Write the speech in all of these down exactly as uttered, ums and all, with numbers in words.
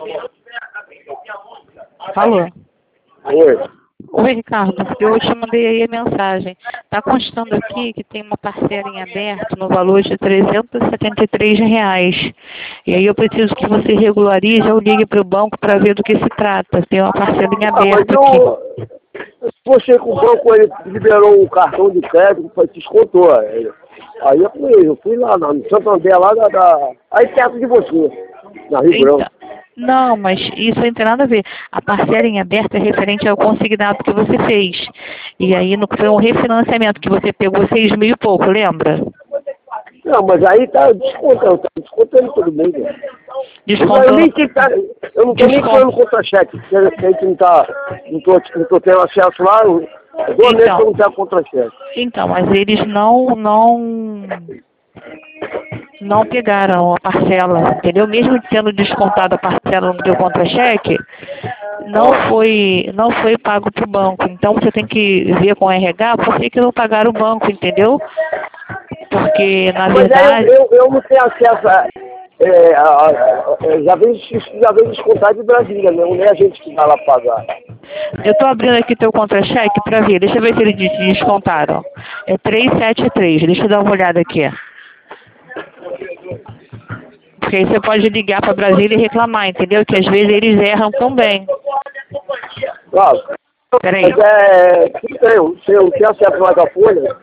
Alô? Oi. Oi, Ricardo. Eu te mandei aí a mensagem. Está constando aqui que tem uma parcela em aberto no valor de trezentos e setenta e três reais. E aí eu preciso que você regularize ou ligue para o banco para ver do que se trata. Tem uma parcela em Ah, mas aberto eu, aqui. você com o banco, ele liberou o cartão de crédito, foi, descontou. Aí aí eu fui, eu fui lá no Santander, lá da, da aí perto de você, na Rio Então, Branco. não, mas isso não tem nada a ver. A parcela em aberto é referente ao consignado que você fez. E aí no, foi um refinanciamento que você pegou seis mil e pouco, lembra? Não, mas aí tá descontando, tá descontando tudo bem, né? Eu, Descontou. nem que tá, eu não tô nem Desconto. criando contra-cheque, porque a gente não tá, não tô, não tô tendo acesso lá, eu, dois meses que eu não tenho contra-cheque. Então, mas eles não, não, não pegaram a parcela, entendeu? Mesmo tendo descontado a parcela no teu contra-cheque, não foi, não foi pago para o banco. Então você tem que ver com o R H por que, que não pagaram o banco, entendeu? Porque, na Mas aí verdade... eu, eu, eu não tenho acesso a, é, a, a, a, já vem, já vem descontado de Brasília, não é a gente que vai lá pagar. Eu estou abrindo aqui teu contra-cheque para ver. Deixa eu ver se eles des- descontaram. É trezentos e setenta e três. Deixa eu dar uma olhada aqui. Porque aí você pode ligar para Brasília e reclamar, entendeu? Que às vezes eles erram também. Claro. Peraí. Mas é, tudo bem, eu sei, eu tenho acesso lá da Folha.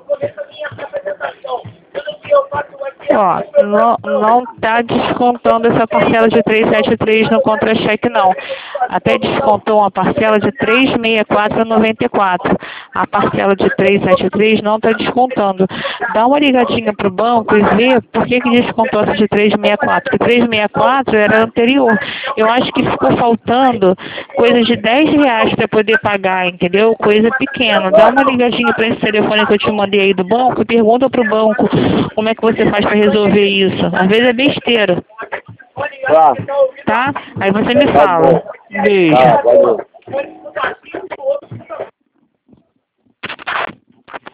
Ó, não, não tá descontando essa parcela de trezentos e setenta e três no contra-cheque, não. Até descontou uma parcela de trezentos e sessenta e quatro reais e noventa e quatro centavos. A parcela de trezentos e setenta e três não está descontando. Dá uma ligadinha pro banco e vê por que, que descontou essa de trezentos e sessenta e quatro. Porque trezentos e sessenta e quatro era anterior. Eu acho que ficou faltando coisa de dez reais para poder pagar, entendeu? Coisa pequena. Dá uma ligadinha para esse telefone que eu te mandei aí do banco e pergunta pro banco como é que você faz para resolver isso. Às vezes é besteira. Tá. Tá? Aí você me Tá bom. fala. Beijo. Tá, valeu.